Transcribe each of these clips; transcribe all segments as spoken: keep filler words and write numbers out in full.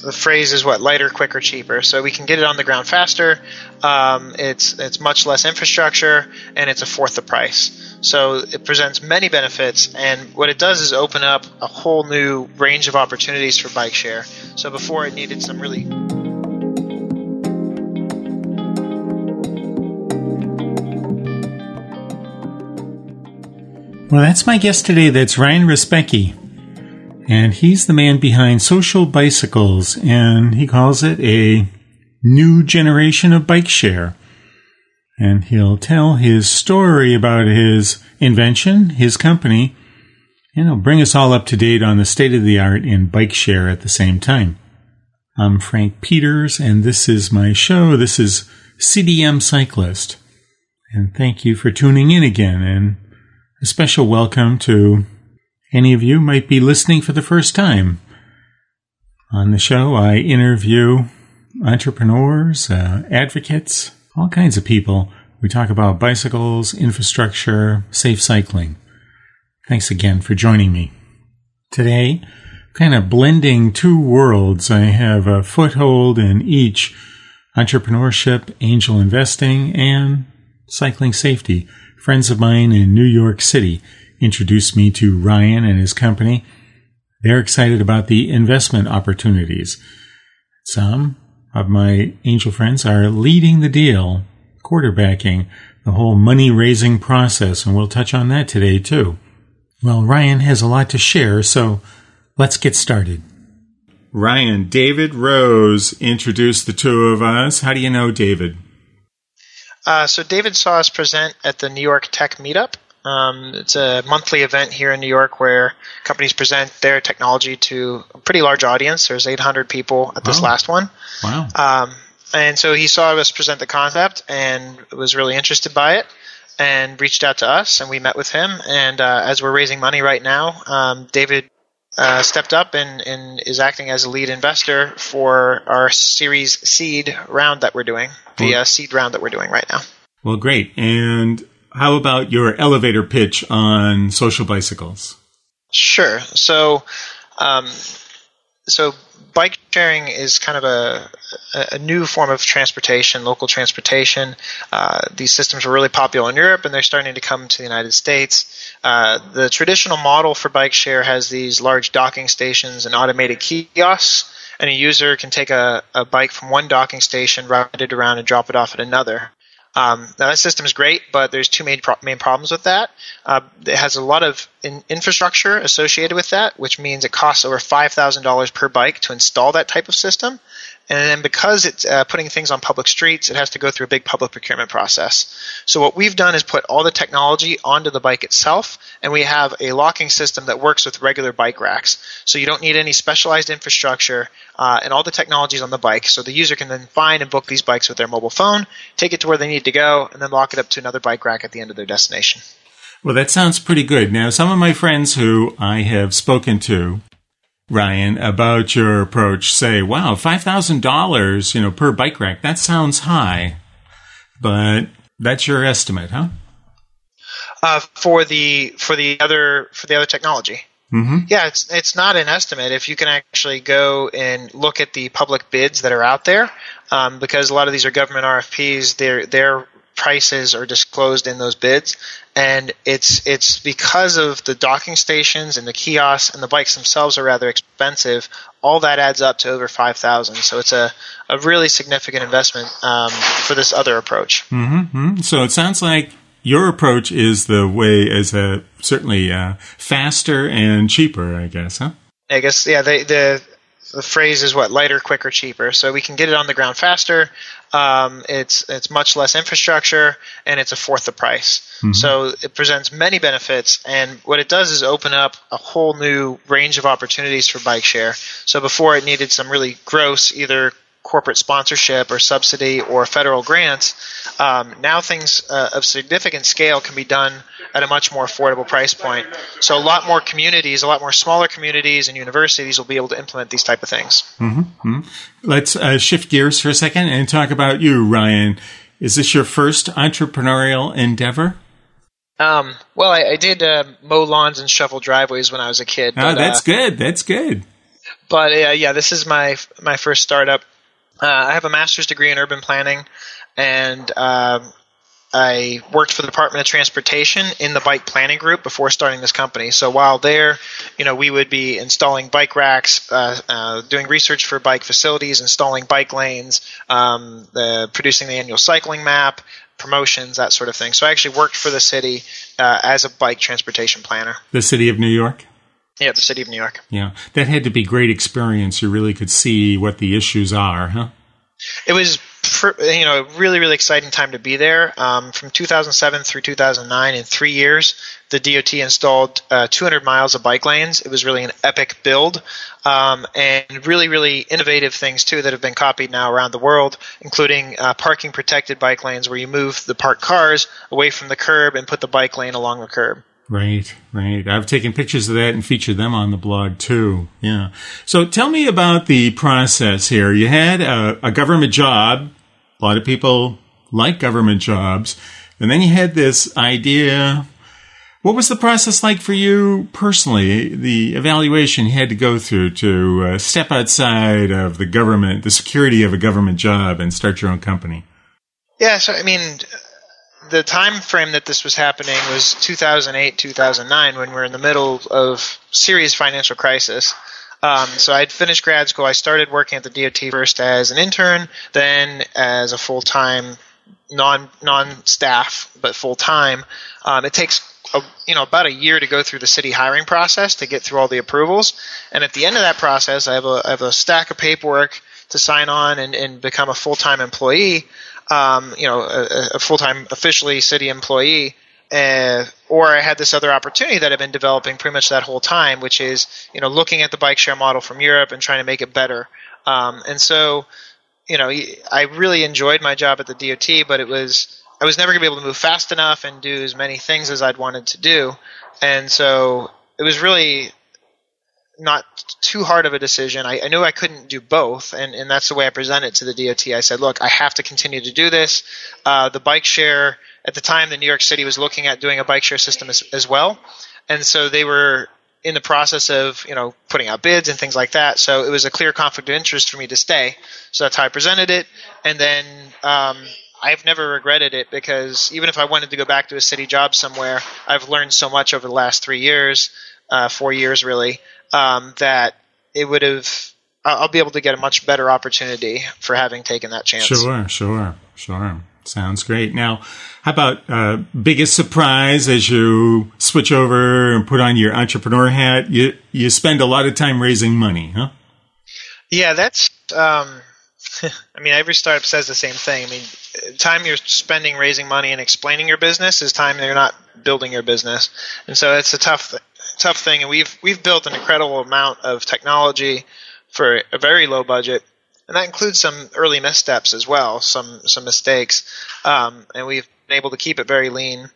the phrase is what, lighter, quicker, cheaper. So we can get it on the ground faster. Um, it's it's much less infrastructure, and it's a fourth the price. So it presents many benefits, and what it does is open up a whole new range of opportunities for bike share. So before it needed some really Well, that's my guest today. That's Ryan Respecki. And he's the man behind Social Bicycles, and he calls it a new generation of bike share. And he'll tell his story about his invention, his company, and he'll bring us all up to date on the state of the art in bike share at the same time. I'm Frank Peters, and this is my show. This is C D M Cyclist. And thank you for tuning in again, and a special welcome to any of you who might be listening for the first time. On the show, I interview entrepreneurs, uh, advocates, all kinds of people. We talk about bicycles, infrastructure, safe cycling. Thanks again for joining me. Today, kind of blending two worlds. I have a foothold in each: entrepreneurship, angel investing, and cycling safety. Friends of mine in New York City introduced me to Ryan and his company. They're excited about the investment opportunities. Some of my angel friends are leading the deal, quarterbacking the whole money-raising process, and we'll touch on that today too. Well, Ryan has a lot to share, so let's get started. Ryan, David Rose introduced the two of us. How do you know David? Uh, so David saw us present at the New York Tech Meetup. Um, it's a monthly event here in New York where companies present their technology to a pretty large audience. There's eight hundred people at this oh. last one. Wow. Um, and so he saw us present the concept and was really interested by it and reached out to us, and we met with him. And uh, as we're raising money right now, um, David uh, stepped up and, and is acting as a lead investor for our Series Seed round that we're doing, the uh, seed round that we're doing right now. Well, great. And how about your elevator pitch on Social Bicycles? Sure. So, um, so bike sharing is kind of a, a new form of transportation, local transportation. Uh, these systems are really popular in Europe, and they're starting to come to the United States. Uh, the traditional model for bike share has these large docking stations and automated kiosks, and a user can take a, a bike from one docking station, ride it around, and drop it off at another. Um, now that system is great, but there's two main, pro- main problems with that. Uh, it has a lot of in- infrastructure associated with that, which means it costs over five thousand dollars per bike to install that type of system. And then because it's uh, putting things on public streets, it has to go through a big public procurement process. So what we've done is put all the technology onto the bike itself, and we have a locking system that works with regular bike racks. So you don't need any specialized infrastructure, uh, and all the technology is on the bike. So the user can then find and book these bikes with their mobile phone, take it to where they need to go, and then lock it up to another bike rack at the end of their destination. Well, that sounds pretty good. Now, some of my friends who I have spoken to, Ryan, about your approach say, wow, five thousand dollars, you know, per bike rack, that sounds high. But that's your estimate, huh? Uh, for the for the other for the other technology. Mm-hmm. Yeah, it's it's not an estimate. If you can actually go and look at the public bids that are out there, um, because a lot of these are government R F Ps, their their prices are disclosed in those bids, and it's it's because of the docking stations and the kiosks and the bikes themselves are rather expensive. All that adds up to over five thousand. So it's a, a really significant investment um, for this other approach. Mm-hmm. So it sounds like your approach is the way, is a certainly uh, faster and cheaper, I guess, huh? I guess, yeah, the, the the phrase is what, lighter, quicker, cheaper. So we can get it on the ground faster. Um, it's it's much less infrastructure, and it's a fourth the price. Mm-hmm. So it presents many benefits, and what it does is open up a whole new range of opportunities for bike share. So before it needed some really gross either corporate sponsorship or subsidy or federal grants, um, now things uh, of significant scale can be done at a much more affordable price point. So a lot more communities, a lot more smaller communities and universities will be able to implement these type of things. Mm-hmm. Let's uh, shift gears for a second and talk about you, Ryan. Is this your first entrepreneurial endeavor? Um, well, I, I did uh, mow lawns and shovel driveways when I was a kid. Oh, but, that's uh, good. That's good. but uh, yeah, this is my my first startup. Uh, I have a master's degree in urban planning, and um, I worked for the Department of Transportation in the bike planning group before starting this company. So while there, you know, we would be installing bike racks, uh, uh, doing research for bike facilities, installing bike lanes, um, the, producing the annual cycling map, promotions, that sort of thing. So I actually worked for the city uh, as a bike transportation planner. The city of New York? Yeah, the city of New York. Yeah, that had to be great experience. You really could see what the issues are, huh? It was, you know, a really, really exciting time to be there. Um, from two thousand seven through two thousand nine, in three years, the D O T installed uh, two hundred miles of bike lanes. It was really an epic build, um, and really, really innovative things, too, that have been copied now around the world, including uh, parking protected bike lanes where you move the parked cars away from the curb and put the bike lane along the curb. Right, right. I've taken pictures of that and featured them on the blog, too. Yeah. So tell me about the process here. You had a, a government job. A lot of people like government jobs. And then you had this idea. What was the process like for you personally, the evaluation you had to go through to uh, step outside of the government, the security of a government job, and start your own company? Yeah, so, I mean, the time frame that this was happening was two thousand eight, two thousand nine, when we were in the middle of serious financial crisis. Um, so I'd finished grad school. I started working at the D O T first as an intern, then as a full-time, non, non-staff, but full-time. Um, it takes a, you know, about a year to go through the city hiring process to get through all the approvals. And at the end of that process, I have a, I have a stack of paperwork to sign on and, and become a full-time employee. Um, you know, a, a full-time officially city employee, uh, or I had this other opportunity that I've been developing pretty much that whole time, which is, you know, looking at the bike share model from Europe and trying to make it better. Um, and so, you know, I really enjoyed my job at the D O T, but it was, I was never going to be able to move fast enough and do as many things as I'd wanted to do. And so it was really not too hard of a decision. I, I knew I couldn't do both, and, and that's the way I presented to the D O T. I said, look, I have to continue to do this. Uh, the bike share, at the time, the New York City was looking at doing a bike share system as, as well, and so they were in the process of, you know, putting out bids and things like that. So it was a clear conflict of interest for me to stay. So that's how I presented it, and then um, I've never regretted it, because even if I wanted to go back to a city job somewhere, I've learned so much over the last three years, uh, four years really, Um, that it would have, I'll be able to get a much better opportunity for having taken that chance. Sure, sure, sure. Sounds great. Now, how about uh, biggest surprise as you switch over and put on your entrepreneur hat? You you spend a lot of time raising money, huh? Yeah, that's, um, I mean, every startup says the same thing. I mean, time you're spending raising money and explaining your business is time you're not building your business. And so it's a tough thing. tough thing, and we've we've built an incredible amount of technology for a very low budget, and that includes some early missteps as well, some some mistakes, um, and we've been able to keep it very lean.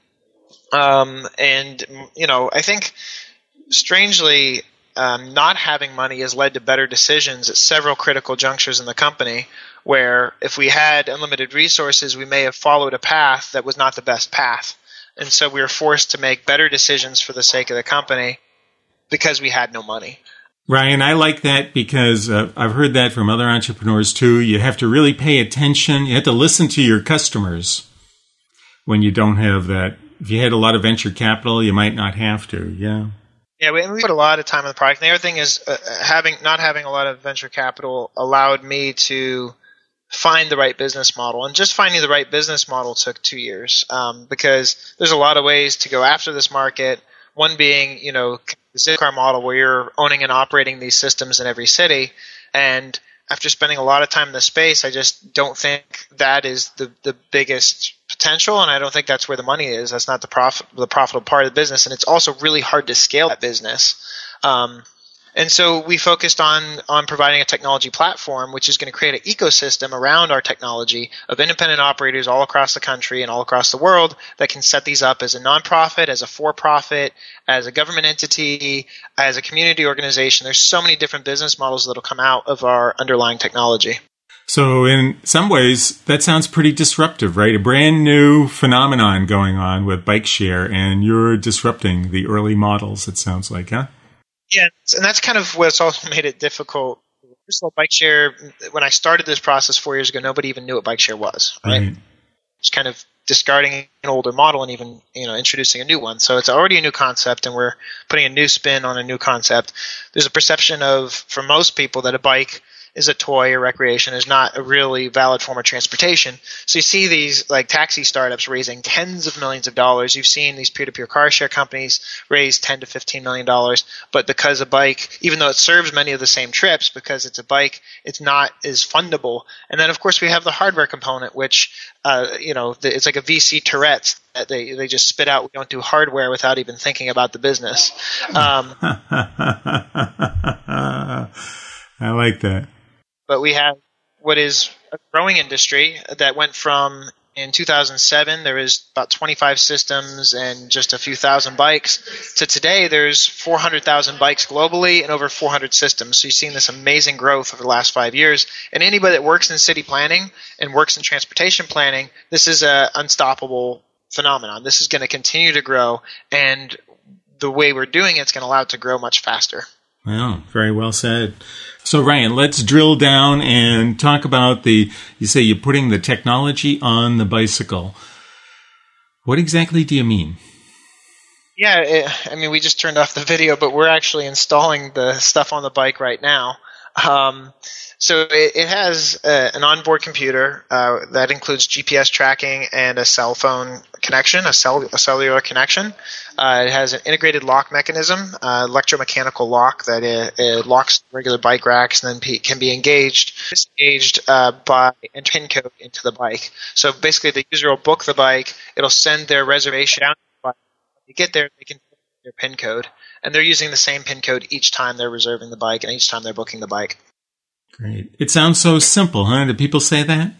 Um, and you know, I think strangely, um, not having money has led to better decisions at several critical junctures in the company. Where if we had unlimited resources, we may have followed a path that was not the best path. And so we were forced to make better decisions for the sake of the company because we had no money. Ryan, I like that because uh, I've heard that from other entrepreneurs too. You have to really pay attention. You have to listen to your customers when you don't have that. If you had a lot of venture capital, you might not have to. Yeah. Yeah, we, we put a lot of time on the product. And the other thing is uh, having not having a lot of venture capital allowed me to find the right business model. And just finding the right business model took two years um, because there's a lot of ways to go after this market. One being, you know, the Zipcar model where you're owning and operating these systems in every city. And after spending a lot of time in the space, I just don't think that is the, the biggest potential, and I don't think that's where the money is. That's not the profit, the profitable part of the business, and it's also really hard to scale that business. Um, And so we focused on on providing a technology platform, which is going to create an ecosystem around our technology of independent operators all across the country and all across the world that can set these up as a nonprofit, as a for-profit, as a government entity, as a community organization. There's so many different business models that will come out of our underlying technology. So in some ways, that sounds pretty disruptive, right? A brand new phenomenon going on with bike share, and you're disrupting the early models, it sounds like, huh? Yeah, and that's kind of what's also made it difficult. First of all, bike share, when I started this process four years ago, nobody even knew what bike share was, right? Right. It's kind of discarding an older model and even, you know, introducing a new one. So it's already a new concept, and we're putting a new spin on a new concept. There's a perception of, for most people, that a bike is a toy or recreation, is not a really valid form of transportation. So you see these like taxi startups raising tens of millions of dollars. You've seen these peer-to-peer car share companies raise ten to fifteen million dollars. But because a bike, even though it serves many of the same trips, because it's a bike, it's not as fundable. And then of course we have the hardware component, which uh, you know, the, it's like a V C Tourette's. That they they just spit out. We don't do hardware without even thinking about the business. Um, I like that. But we have what is a growing industry that went from, in two thousand seven, there was about twenty-five systems and just a few thousand bikes, to today there's four hundred thousand bikes globally and over four hundred systems. So you've seen this amazing growth over the last five years. And anybody that works in city planning and works in transportation planning, this is an unstoppable phenomenon. This is going to continue to grow, and the way we're doing it's going to allow it to grow much faster. Wow, very well said. So, Ryan, let's drill down and talk about the, you say you're putting the technology on the bicycle. What exactly do you mean? Yeah, it, I mean, we just turned off the video, but we're actually installing the stuff on the bike right now. Um, so it, it has uh, an onboard computer uh, that includes G P S tracking and a cell phone connection, a, cell, a cellular connection. Uh, it has an integrated lock mechanism, uh, electromechanical lock that it, it locks regular bike racks and then p- can be engaged, disengaged uh, by a pin code into the bike. So basically, the user will book the bike. It'll send their reservation down to the bike. When they get there, they can put their pin code, and they're using the same pin code each time they're reserving the bike and each time they're booking the bike. Great. It sounds so simple, huh? Do people say that?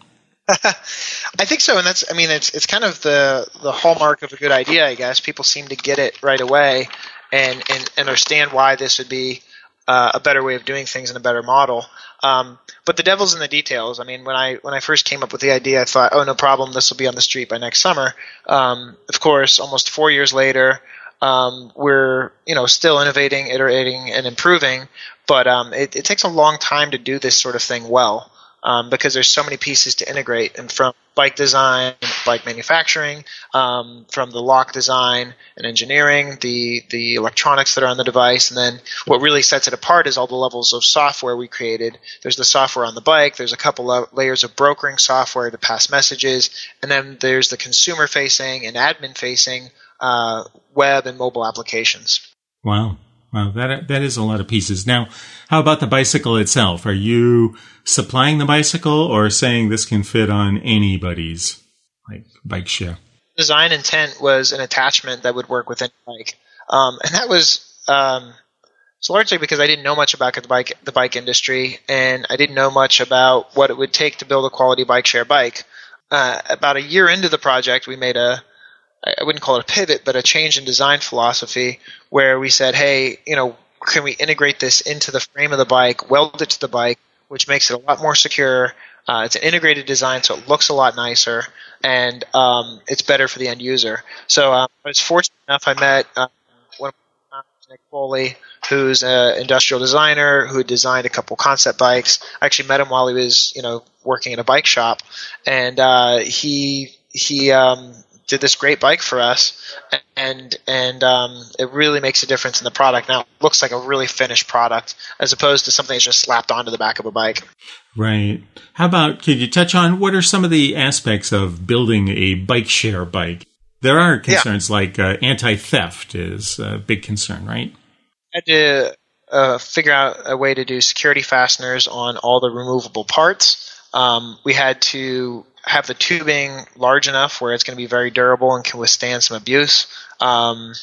I think so, and that's, I mean, it's it's kind of the, the hallmark of a good idea, I guess. People seem to get it right away and, and understand why this would be uh, a better way of doing things and a better model. Um, but the devil's in the details. I mean, when I when I first came up with the idea, I thought, oh, no problem, this will be on the street by next summer. Um, of course, almost four years later, um, we're you know still innovating, iterating, and improving. But um, it, it takes a long time to do this sort of thing well. Um, because there's so many pieces to integrate, and from bike design, bike manufacturing, um, from the lock design and engineering, the the electronics that are on the device, and then what really sets it apart is all the levels of software we created. There's the software on the bike, there's a couple of layers of brokering software to pass messages, and then there's the consumer-facing and admin-facing uh, web and mobile applications. Wow. Wow, that that is a lot of pieces. Now, how about the bicycle itself? Are you supplying the bicycle or saying this can fit on anybody's like bike share? Design intent was an attachment that would work with any bike, um, and that was um, so largely because I didn't know much about the bike the bike industry, and I didn't know much about what it would take to build a quality bike share bike. Uh, about a year into the project, we made a I wouldn't call it a pivot, but a change in design philosophy where we said, hey, you know, can we integrate this into the frame of the bike, weld it to the bike, which makes it a lot more secure. Uh, it's an integrated design, so it looks a lot nicer, and um, it's better for the end user. So um, I was fortunate enough, I met uh, one of my friends, Nick Foley, who's an industrial designer who had designed a couple concept bikes. I actually met him while he was, you know, working in a bike shop, and uh, he he um, did this great bike for us, and and um, it really makes a difference in the product. Now it looks like a really finished product as opposed to something that's just slapped onto the back of a bike. Right. How about, could you touch on what are some of the aspects of building a bike share bike? There are concerns yeah. like uh, anti-theft is a big concern, right? I had to uh, figure out a way to do security fasteners on all the removable parts. Um, we had to have the tubing large enough where it's going to be very durable and can withstand some abuse. Um,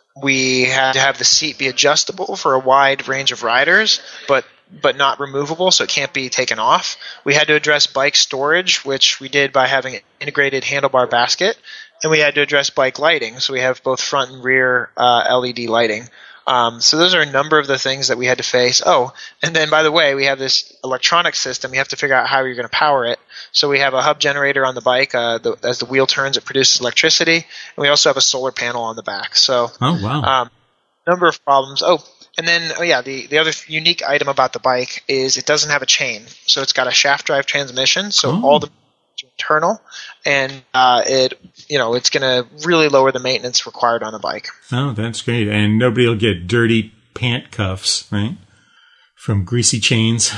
we had to have the seat be adjustable for a wide range of riders, but but not removable, so it can't be taken off. We had to address bike storage, which we did by having an integrated handlebar basket, and we had to address bike lighting, so we have both front and rear uh, L E D lighting. Um, so those are a number of the things that we had to face. Oh, and then by the way, we have this electronic system. You have to figure out how you're going to power it. So we have a hub generator on the bike. Uh, the, as the wheel turns, it produces electricity. And we also have a solar panel on the back. So, oh wow, um, number of problems. Oh, And then, oh yeah, the, the other unique item about the bike is it doesn't have a chain. So it's got a shaft drive transmission, so oh. all the internal, and uh, it you know it's going to really lower the maintenance required on a bike. Oh, that's great. And nobody will get dirty pant cuffs, right, from greasy chains.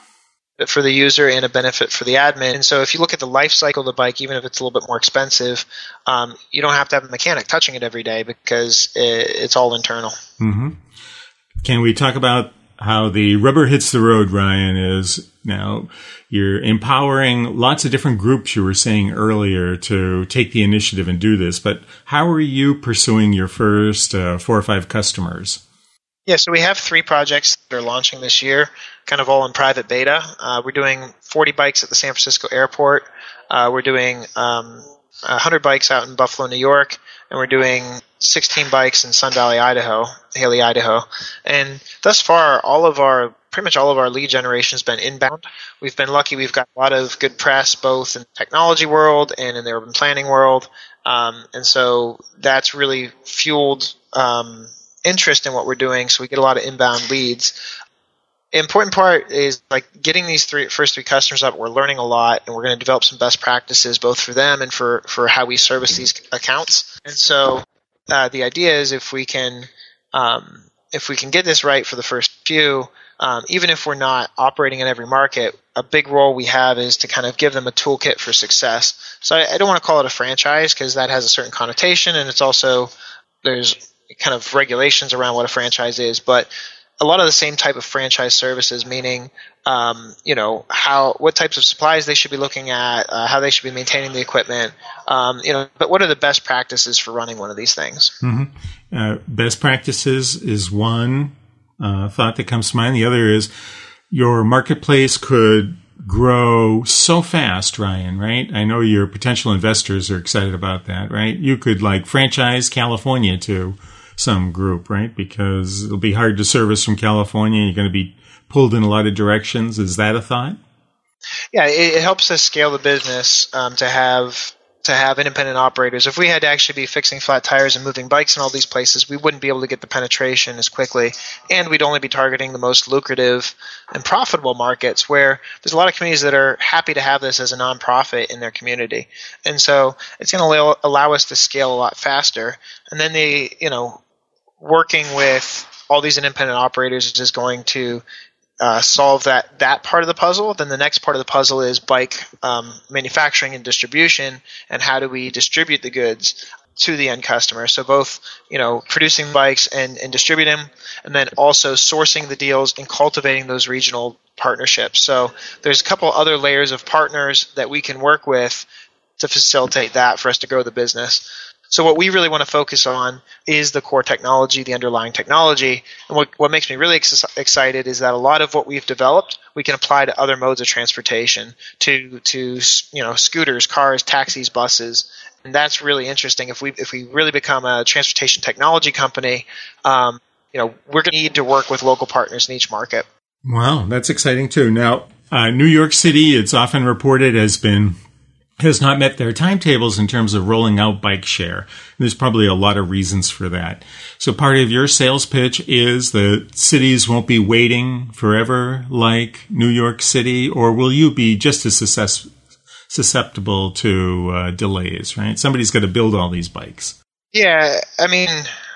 For the user and a benefit for the admin. And so if you look at the life cycle of the bike, even if it's a little bit more expensive, um, you don't have to have a mechanic touching it every day because it, it's all internal. Mm-hmm. Can we talk about how the rubber hits the road, Ryan, is now you're empowering lots of different groups you were saying earlier to take the initiative and do this, but how are you pursuing your first uh, four or five customers? Yeah, so we have three projects that are launching this year, kind of all in private beta. Uh, we're doing forty bikes at the San Francisco airport. Uh, we're doing um, one hundred bikes out in Buffalo, New York, and we're doing sixteen bikes in Sun Valley, Idaho, Haley, Idaho. And thus far, all of our pretty much all of our lead generation has been inbound. We've been lucky. We've got a lot of good press, both in the technology world and in the urban planning world. Um, and so that's really fueled um, interest in what we're doing. So we get a lot of inbound leads. The important part is like getting these three first three customers up. We're learning a lot, and we're going to develop some best practices both for them and for, for how we service these accounts. And so uh, the idea is if we can um, if we can get this right for the first few, um, even if we're not operating in every market, a big role we have is to kind of give them a toolkit for success. So I, I don't want to call it a franchise because that has a certain connotation, and it's also there's kind of regulations around what a franchise is, but a lot of the same type of franchise services, meaning, um, you know, how, what types of supplies they should be looking at, uh, how they should be maintaining the equipment, um, you know, but what are the best practices for running one of these things? Mm-hmm. Uh, best practices is one uh, thought that comes to mind. The other is your marketplace could grow so fast, Ryan, right? I know your potential investors are excited about that, right? You could like franchise California to some group, right? Because it'll be hard to service from California. You're going to be pulled in a lot of directions. Is that a thought? Yeah, it, it helps us scale the business um, to have to have independent operators. If we had to actually be fixing flat tires and moving bikes in all these places, we wouldn't be able to get the penetration as quickly, and we'd only be targeting the most lucrative and profitable markets where there's a lot of communities that are happy to have this as a nonprofit in their community. And so it's going to allow, allow us to scale a lot faster. And then the, you know, working with all these independent operators is going to uh, solve that, that part of the puzzle. Then the next part of the puzzle is bike um, manufacturing and distribution, and how do we distribute the goods to the end customer. So both, you know, producing bikes and, and distributing them, and then also sourcing the deals and cultivating those regional partnerships. So there's a couple other layers of partners that we can work with to facilitate that for us to grow the business. So what we really want to focus on is the core technology, the underlying technology. And what, what makes me really ex- excited is that a lot of what we've developed, we can apply to other modes of transportation, to to you know scooters, cars, taxis, buses. And that's really interesting. If we if we really become a transportation technology company, um, you know, we're going to need to work with local partners in each market. Wow, that's exciting too. Now, uh, New York City, it's often reported, has been has not met their timetables in terms of rolling out bike share. There's probably a lot of reasons for that. So part of your sales pitch is that cities won't be waiting forever like New York City, or will you be just as success- susceptible to uh, delays, right? Somebody's got to build all these bikes. Yeah, I mean,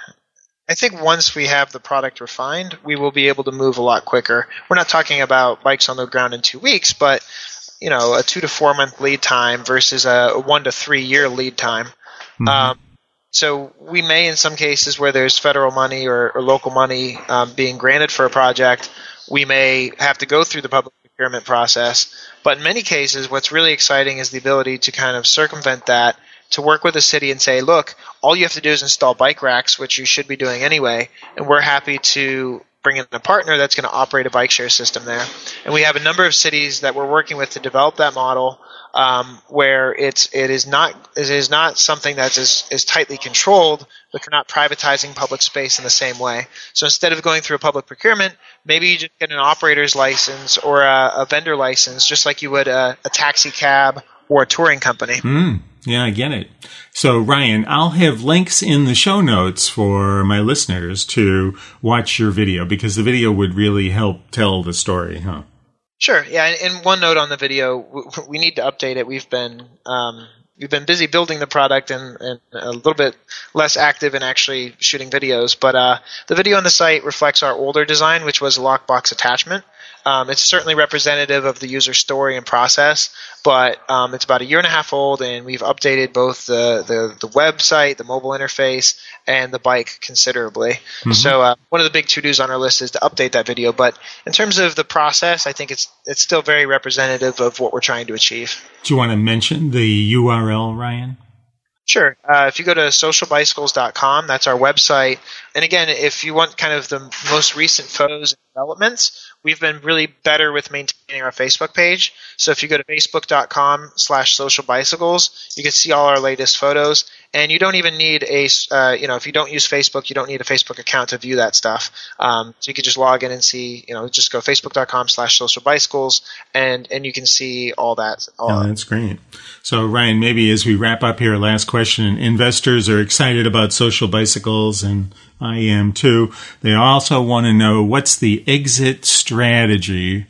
I think once we have the product refined, we will be able to move a lot quicker. We're not talking about bikes on the ground in two weeks, but you know, a two to four month lead time versus a one to three year lead time. Mm-hmm. Um, so we may, in some cases where there's federal money or, or local money um, being granted for a project, we may have to go through the public procurement process. But in many cases, what's really exciting is the ability to kind of circumvent that, to work with a city and say, look, all you have to do is install bike racks, which you should be doing anyway, and we're happy to bring in a partner that's going to operate a bike share system there. And we have a number of cities that we're working with to develop that model, um, where it's it is not it is not something that's as, as tightly controlled, but you're not privatizing public space in the same way. So instead of going through a public procurement, maybe you just get an operator's license or a, a vendor license, just like you would a, a taxi cab or a touring company. Mm. Yeah, I get it. So, Ryan, I'll have links in the show notes for my listeners to watch your video, because the video would really help tell the story, huh? Sure. Yeah, and, and one note on the video, we need to update it. We've been um, we've been busy building the product and, and a little bit less active in actually shooting videos. But uh, the video on the site reflects our older design, which was a lockbox attachment. Um, it's certainly representative of the user story and process, but um, it's about a year and a half old, and we've updated both the, the, the website, the mobile interface, and the bike considerably. Mm-hmm. So uh, one of the big to-dos on our list is to update that video. But in terms of the process, I think it's it's still very representative of what we're trying to achieve. Do you want to mention the U R L, Ryan? Sure. Uh, if you go to social bicycles dot com, that's our website. And again, if you want kind of the most recent photos and developments, we've been really better with maintaining our Facebook page. So if you go to facebook dot com slash social bicycles, you can see all our latest photos. And you don't even need a, uh, you know, if you don't use Facebook, you don't need a Facebook account to view that stuff. Um, so you could just log in and see, you know, just go facebook dot com slash social bicycles, and, and you can see all that. All oh, that's great. So, Ryan, maybe as we wrap up here, last question. Investors are excited about Social Bicycles, and I am too. They also want to know, what's the exit strategy?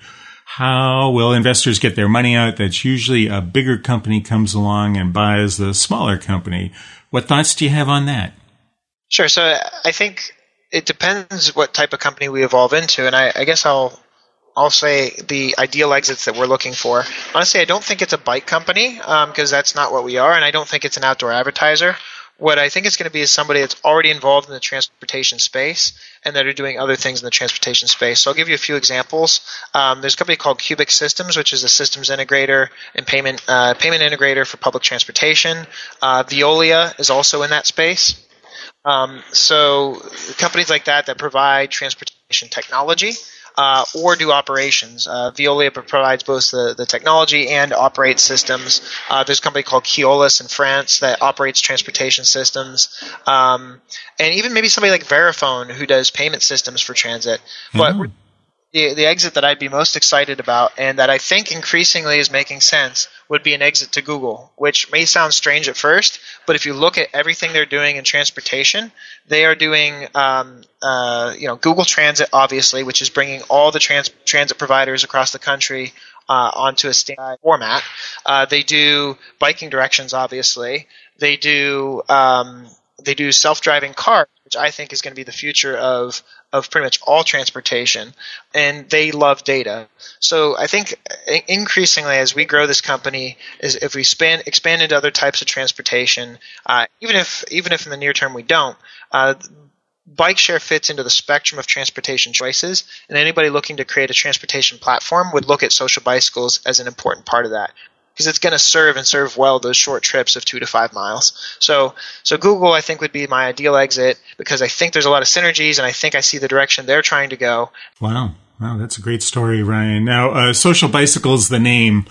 How will investors get their money out? That's usually a bigger company comes along and buys the smaller company. What thoughts do you have on that? Sure. So I think it depends what type of company we evolve into, and I, I guess I'll I'll say the ideal exits that we're looking for. Honestly, I don't think it's a bike company because um, that's not what we are, and I don't think it's an outdoor advertiser. What I think it's going to be is somebody that's already involved in the transportation space and that are doing other things in the transportation space. So I'll give you a few examples. Um, there's a company called Cubic Systems, which is a systems integrator and payment uh, payment integrator for public transportation. Uh, Veolia is also in that space. Um, so companies like that that provide transportation technology uh, or do operations. Uh, Veolia provides both the, the technology and operates systems. Uh, there's a company called Keolis in France that operates transportation systems. Um, and even maybe somebody like Verifone who does payment systems for transit. But mm-hmm. The, the exit that I'd be most excited about, and that I think increasingly is making sense, would be an exit to Google, which may sound strange at first, but if you look at everything they're doing in transportation, they are doing um, uh, you know, Google Transit, obviously, which is bringing all the trans- transit providers across the country uh, onto a standard format. Uh, they do biking directions, obviously. They do um, they do self-driving cars, which I think is going to be the future of of pretty much all transportation, and they love data. So I think increasingly as we grow this company, is if we expand expand into other types of transportation, uh, even if even if in the near term we don't, uh, bike share fits into the spectrum of transportation choices, and anybody looking to create a transportation platform would look at Social Bicycles as an important part of that, because it's going to serve and serve well those short trips of two to five miles. So so Google, I think, would be my ideal exit, because I think there's a lot of synergies, and I think I see the direction they're trying to go. Wow. Wow, that's a great story, Ryan. Now, uh, Social Bicycles, the name,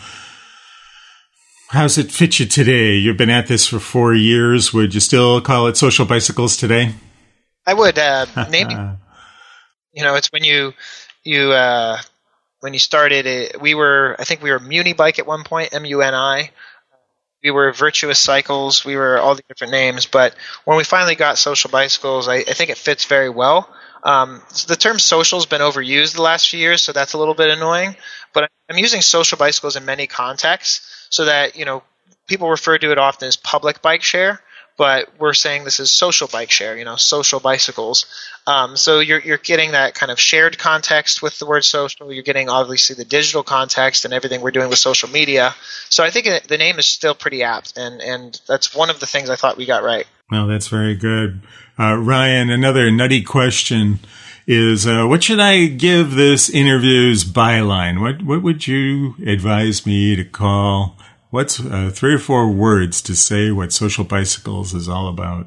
how's it fit you today? You've been at this for four years. Would you still call it Social Bicycles today? I would. Uh, naming, you know, it's when you you uh, – when you started it, we were, I think we were Muni Bike at one point, M U N I. We were Virtuous Cycles. We were all the different names. But when we finally got Social Bicycles, I, I think it fits very well. Um, so the term social has been overused the last few years, so that's a little bit annoying. But I'm using Social Bicycles in many contexts so that, you know, people refer to it often as public bike share. But we're saying this is social bike share, you know, social bicycles. Um, so you're you're getting that kind of shared context with the word social. You're getting obviously the digital context and everything we're doing with social media. So I think it, the name is still pretty apt, and, and that's one of the things I thought we got right. Well, that's very good. Uh, Ryan, another nutty question is, uh, what should I give this interview's byline? What what would you advise me to call? What's uh, three or four words to say what Social Bicycles is all about?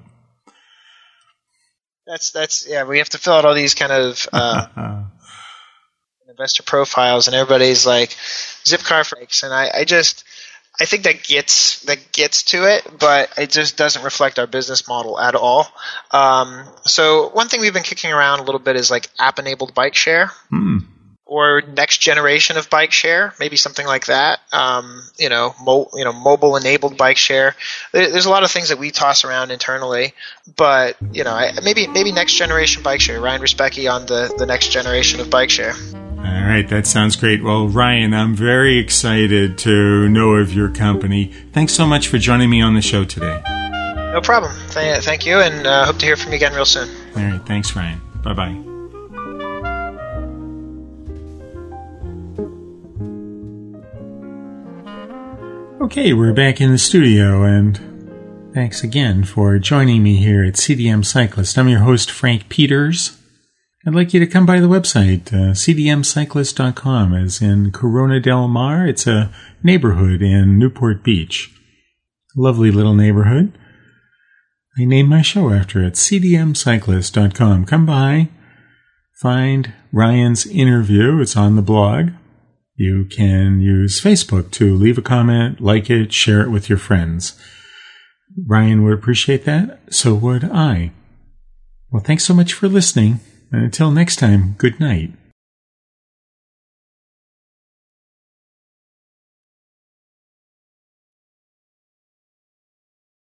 That's that's yeah. We have to fill out all these kind of uh, investor profiles, and everybody's like Zipcar fakes, and I, I just I think that gets that gets to it, but it just doesn't reflect our business model at all. Um, so one thing we've been kicking around a little bit is like app-enabled bike share. Hmm. or next generation of bike share, maybe something like that. Um, you know, mo- you know, mobile enabled bike share. There, there's a lot of things that we toss around internally, but you know, I, maybe maybe next generation bike share. Ryan Respecki on the the next generation of bike share. All right, that sounds great. Well, Ryan, I'm very excited to know of your company. Thanks so much for joining me on the show today. No problem. Th- thank you, and uh, hope to hear from you again real soon. All right, thanks, Ryan. Bye-bye. Okay, we're back in the studio, and thanks again for joining me here at C D M Cyclist. I'm your host, Frank Peters. I'd like you to come by the website, uh, c d m cyclist dot com, as in Corona del Mar. It's a neighborhood in Newport Beach. Lovely little neighborhood. I named my show after it, c d m cyclist dot com. Come by, find Ryan's interview. It's on the blog. You can use Facebook to leave a comment, like it, share it with your friends. Ryan would appreciate that. So would I. Well, thanks so much for listening. And until next time, good night.